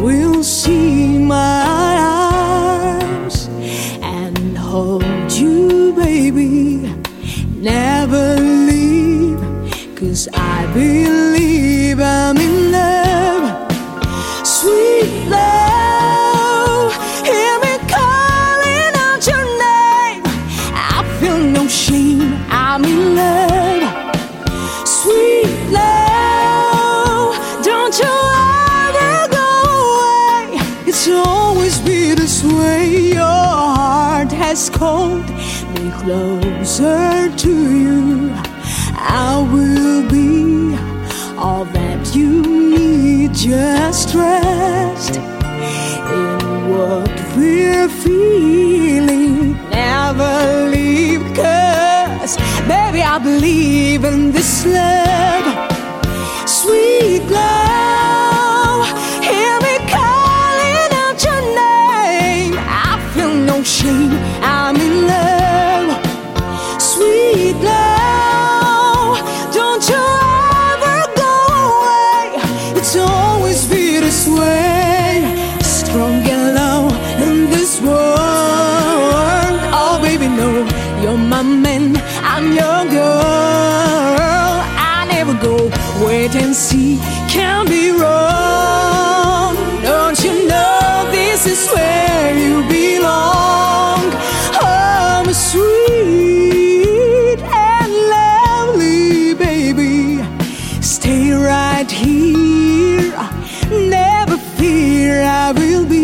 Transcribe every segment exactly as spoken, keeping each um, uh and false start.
will see my arms and hold you, baby. Never leave, 'cause I believe I'm in love. Sweet love, hear me calling out your name. I feel no shame, I'm in love. Sweet love, don't you ever go away. It's always been this way. Your heart has called me closer to you. I will be all that you need. Just rest in what we're feeling. Never leave, 'cause baby, I believe in this love. Sweet love, hear me calling out your name. I feel no shame, I'm in love. Sweet love, don't you ever go away. It's always been this way. Strong and low in this world. Oh baby, no, you're my man, I'm your girl. I never go, wait and see, can't be wrong. Don't you know this is where you belong? Oh, my sweet and lovely baby, stay right here. Never fear, I will be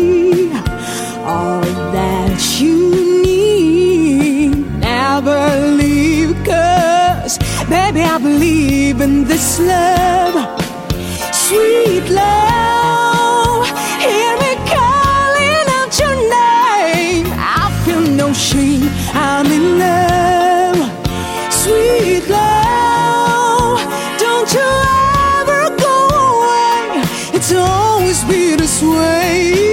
all that you need. Never leave, 'cause baby, I believe in this love. Sweet love, hear me calling out your name. I feel no shame, I'm in love. Sweet love, don't you ever go away. It's always been this way.